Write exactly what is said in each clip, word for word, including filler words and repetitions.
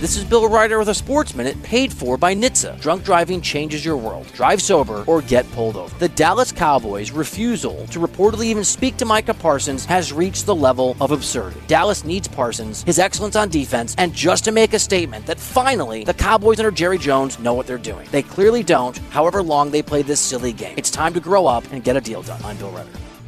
This is Bill Ryder with a Sports Minute paid for by N H T S A. Drunk driving changes your world. Drive sober or get pulled over. The Dallas Cowboys' refusal to reportedly even speak to Micah Parsons has reached the level of absurdity. Dallas needs Parsons, his excellence on defense, and just to make a statement that finally the Cowboys under Jerry Jones know what they're doing. They clearly don't, however long they play this silly game. It's time to grow up and get a deal done. I'm Bill Ryder.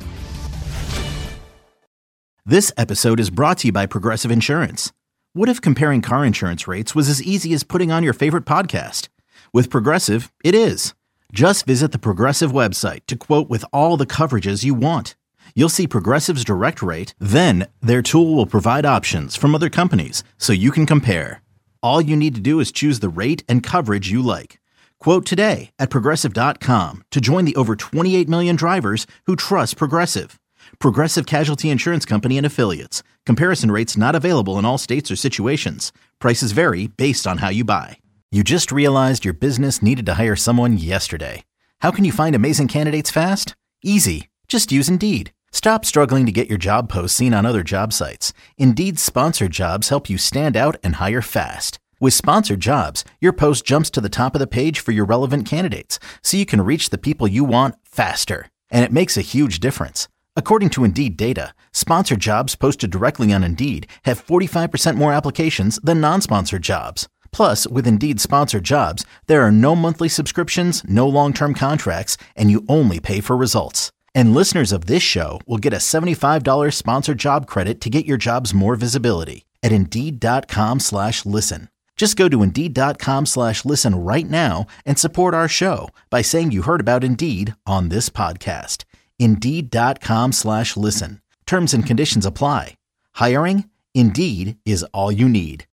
This episode is brought to you by Progressive Insurance. What if comparing car insurance rates was as easy as putting on your favorite podcast? With Progressive, it is. Just visit the Progressive website to quote with all the coverages you want. You'll see Progressive's direct rate, then their tool will provide options from other companies so you can compare. All you need to do is choose the rate and coverage you like. Quote today at Progressive dot com to join the over twenty-eight million drivers who trust Progressive. Progressive Casualty Insurance Company and Affiliates. Comparison rates not available in all states or situations. Prices vary based on how you buy. You just realized your business needed to hire someone yesterday. How can you find amazing candidates fast? Easy. Just use Indeed. Stop struggling to get your job posts seen on other job sites. Indeed's sponsored jobs help you stand out and hire fast. With sponsored jobs, your post jumps to the top of the page for your relevant candidates, so you can reach the people you want faster. And it makes a huge difference. According to Indeed data, sponsored jobs posted directly on Indeed have forty-five percent more applications than non-sponsored jobs. Plus, with Indeed sponsored jobs, there are no monthly subscriptions, no long-term contracts, and you only pay for results. And listeners of this show will get a seventy-five dollars sponsored job credit to get your jobs more visibility at Indeed.com slash listen. Just go to Indeed.com slash listen right now and support our show by saying you heard about Indeed on this podcast. Indeed.com slash listen. Terms and conditions apply. Hiring? Indeed is all you need.